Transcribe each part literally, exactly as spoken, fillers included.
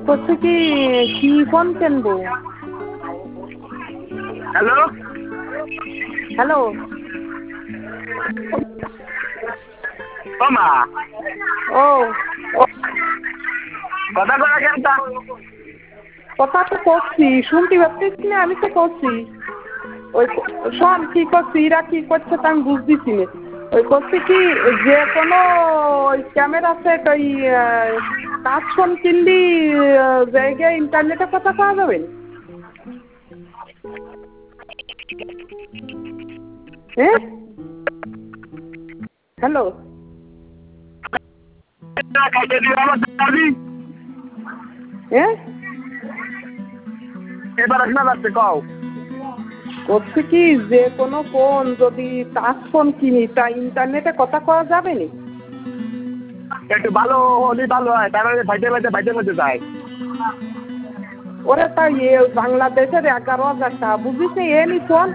করছে কি কি ফোন কিনবো? হ্যালো হ্যালো ও মা ও কথা করা কেনটা কথা তো করছি, শুনতে পাচ্ছিস না? আমি তো করছি। ওই শোন কি করছি, এরা কি করছে তা আমি বুঝতেছি না। ওই করছে কি যে কোনো ওই ক্যামেরা সেট ওই টাচ ফোন কিনলি জায়গায় ইন্টারনেটে কথা পাওয়া যাবে? হ্যাঁ হ্যালো খাইতে দিও আমার দাবি হ্যাঁ এবার আসনা যাচ্ছে কও করছে কি যে কোনো ফোন যদি টাচ ফোন কিনি তা ইন্টারনেটে কথা কওয়া যাবে না? একটু ভালো হলে ভালো হয়, তার মানে ভাইতে ভাইতে ভাইতে ভাইতে যায়। ওরে তা ইয়ে বাংলাদেশের এগারো হাজার টাকা বুঝিস এ নি ফোন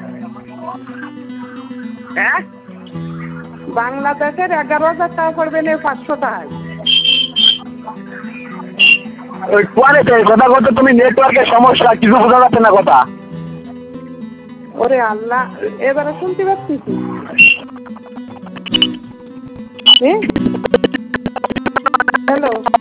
হ্যাঁ বাংলাদেশের এগারো হাজার টাকা পড়বে না পাঁচশো টাকায়। ওই পরে কথা বলতে তুমি নেটওয়ার্কের সমস্যা কিছু বোঝা যাচ্ছে না কথা। ওরে আল্লাহ, এবারে শুনতে পাচ্ছিস? হ্যাঁ হ্যালো